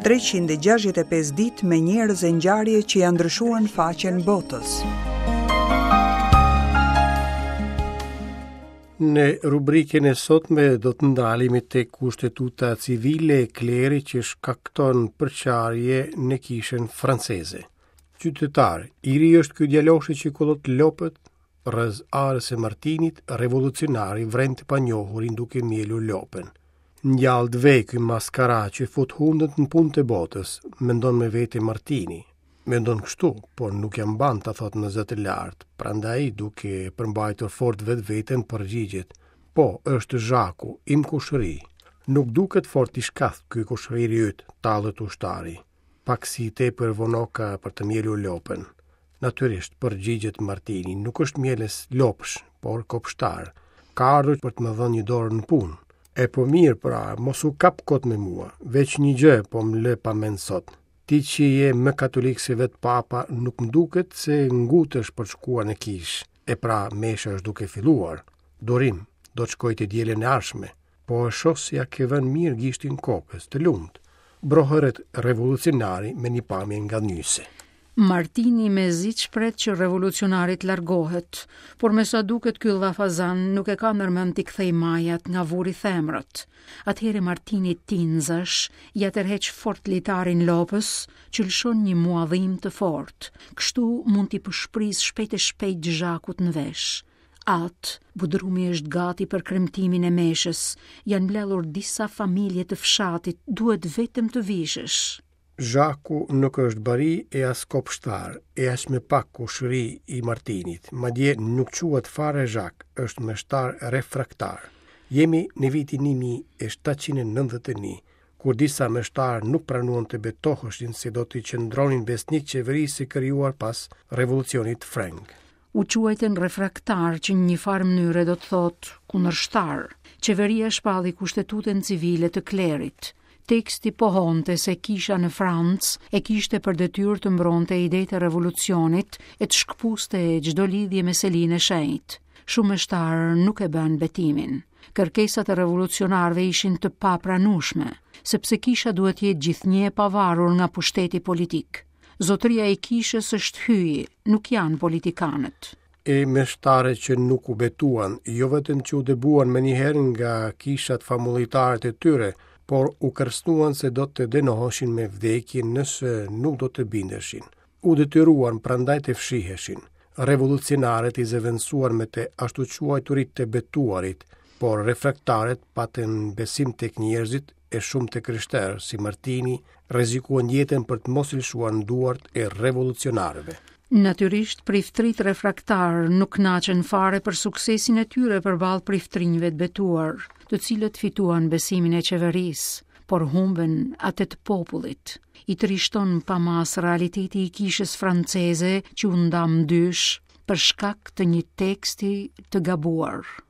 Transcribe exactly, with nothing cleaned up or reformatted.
treqind e gjashtëdhjetë e pesë ditë me njerëz e ngjarje që ja ndryshuan faqen botës. Në rubrikën e sotme do të ndalemi tek kushtetuta civile e klerit që shkakton përçarje në kishën franceze. Qytetar, i ri është ky djaloshi që kollot lopët rreth arës e Martinit, revolucionari vren të panjohurin duke mjelur lopën. Ngjall dvej ky maskara që fut hundët në punë të botës, mendon me vete Martini. Mendon kështu, por nuk jam ban ta thot në zë të lartë, prandaj duke përmbajtur fort vetë veten përgjigjet. Po, është Zhaku, im kushëri. Nuk duket fort i shkath ky kushëriri yt, tallët ushtari. Pak si tepër vonoka për të mjelur lopën. Natyrisht, përgjigjet Martini, nuk është mieles lopsh, por kopshtar. Ka ardhur për të më dhënë një dorë në punë. E po mirë pra, mos u kap kot me mua, veç një gjë po më lë pa mend sot. Ti që je më katolik se vetë papa, nuk më duket se ngutesh për të shkuar në kish. E pra, mesha është duke filluar. Dorim, do të shkoj të dielën e ardhshme, po e shoh se ja ke vënë mirë gishtin kokës, të lumt. Brohëret revolucionari me një pamje ngadnyse. Martini me zi shpret që revolucionarit largohet, por me sa duket ky llafazan nuk e ka ndërmend t'i kthej majat nga vuri themrët. Atëherë Martini tinzash, ja tërheq fort litarin lopës, që lëshon një muadhim të fort. Kështu mund t'i përshpris shpejt e shpejt Zhakut në vesh. Atë, budrumi është gati për kremtimin e meshës, janë mbledhur disa familje të fshatit, duhet vetëm të vishësh. Zhaku nuk është bari e as kopshtar, e as me pak kushëri i Martinit, madje nuk quhet fare Zhak, është meshtar refraktar. Jemi në vitin një mijë e shtatëqind e nëntëdhjetë e një, kur disa meshtar nuk pranuan të betoheshin se do të qëndronin besnik qeverisë së krijuar pas revolucionit frank. U quajtën refraktar që në një farë mënyre do të thotë kundërshtar. Qeveria shpalli kushtetutën civile të klerit. Teksti pohonte se kisha në Francë e kishte për detyrë të mbronte idetë e revolucionit e të shkëpuste çdo lidhje me Selinë e Shenjtë. Shumë meshtarë nuk e bën betimin. Kërkesat e revolucionarëve ishin të papranueshme, sepse kisha duhet jetë gjithnjë e pavarur nga pushteti politik. Zotëria e kishës është hyje, nuk janë politikanët. E meshtare që nuk u betuan, jo vetëm që u debuan me njëherë nga kishat famullitarët e tyre, por u kërcënuan se do të dënoheshin me vdekje nëse nuk do të bindeshin. U detyruan prandaj të fshiheshin. Revolucionarët i zëvendësuar me të ashtu quajturit të betuarit, por refraktarët patën besim tek njerëzit e shumë të krishterë si Martini rrezikuan jetën për të mos lëshuar në duart e revolucionarëve. Natyrisht, priftrit refraktar nuk kënaqen fare për suksesin e tyre përballë priftrinjve të betuar, të cilët fituan besimin e qeverisë, por humben atë të popullit. I trishton pa mas realiteti i kishës franceze që u nda mdysh për shkak të një teksti të gabuar.